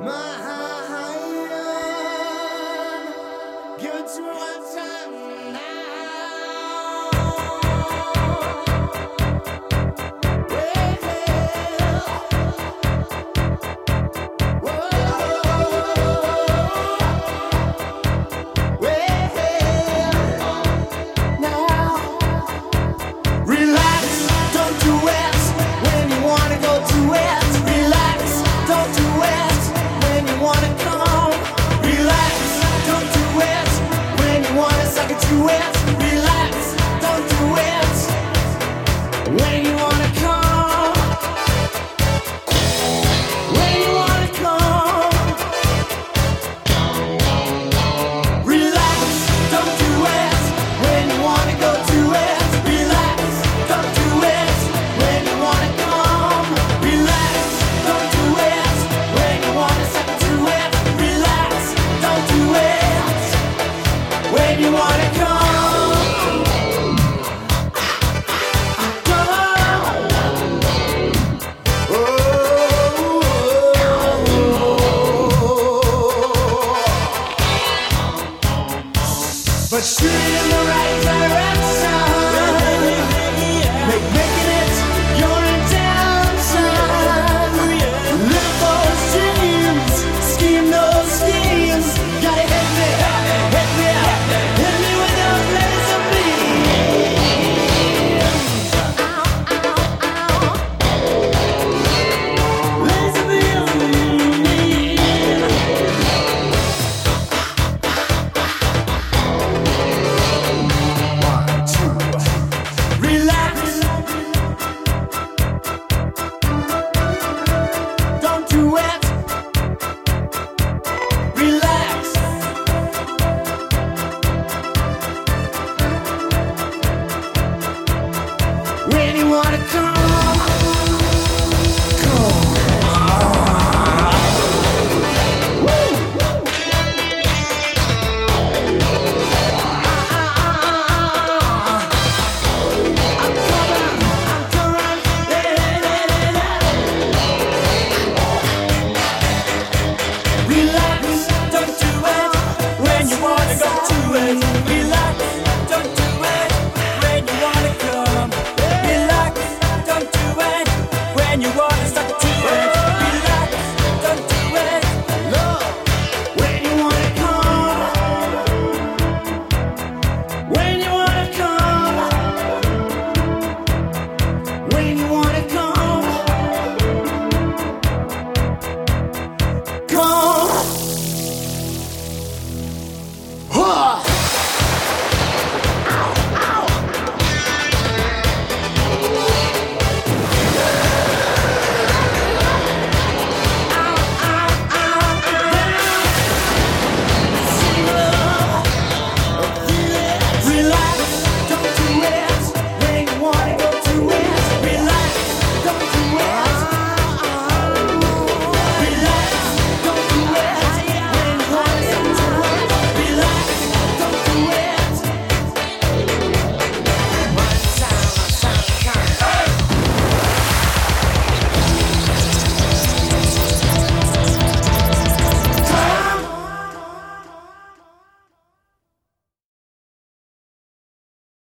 Give it to me one time now. Relax, don't do it when you wanna come. When you wanna come. Relax, don't do it when you wanna go to it. Relax, don't do it when you wanna come. Relax, don't do it when you wanna suck to it. Relax, don't do it when you wanna come. But shoot in the right direction. Making it your intention. Live those dreams, scheme those schemes. Gotta hit me with those laser beams. Laser beams. Relax, don't do it. Relax. When you wanna come.